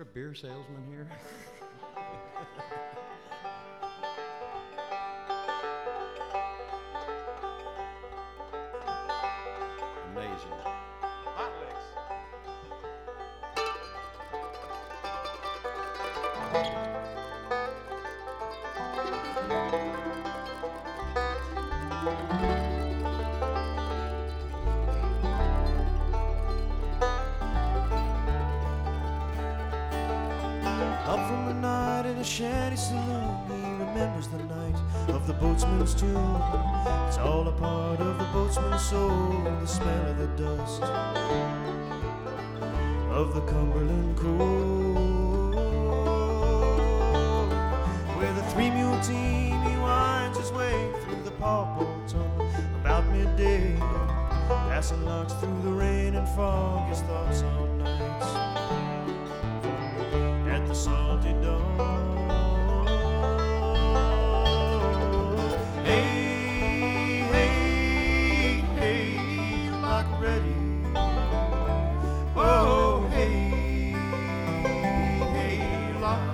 a beer salesman here? Amazing. Hot licks. Up from the night in a shanty saloon, he remembers the night of the boatsman's tomb. It's all a part of the boatsman's soul, the smell of the dust of the Cumberland coal. With a three-mule team, he winds his way through the Pawpaw tunnel about midday, passing locks through the rain and fog, his thoughts on nights at the salty dawn. Hey, hey, hey, lock ready. Oh, hey, hey, lock.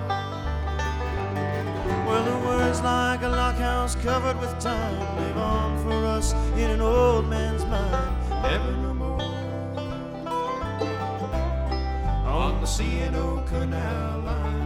Well, the words like a lockhouse covered with time live on for us in an old man's mind, never no more. On the C&O Canal line.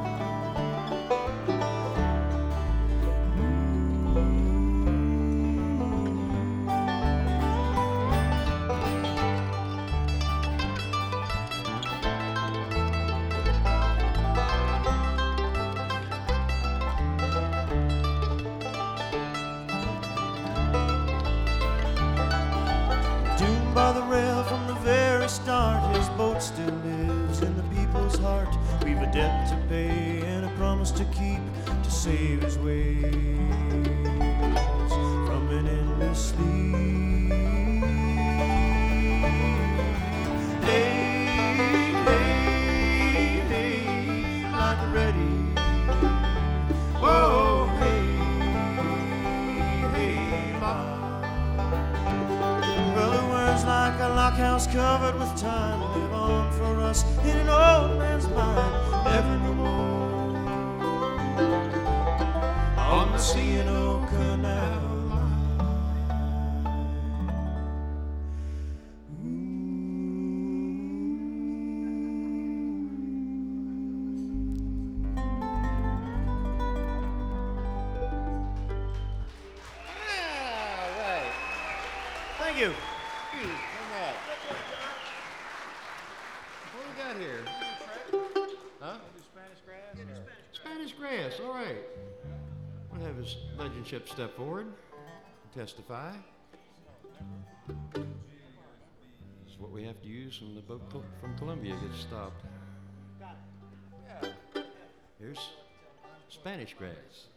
Doomed by the rail from the very start, his boat still lives in the people's heart. We've a debt to pay and a promise to keep to save his ways from an endless sleep. Hey, hey, hey, like ready. Whoa, hey, hey, lock. Well, the words like a lockhouse covered with time live on for us in an old man's mind, never no more. On the C&O Canal line. All right. Thank you. Come on. What do we got here? Huh? Spanish grass? Spanish grass, all right. We'll have his legendship step forward and testify. This is what we have to use when the boat from Columbia gets stopped. Yeah. Here's Spanish grass.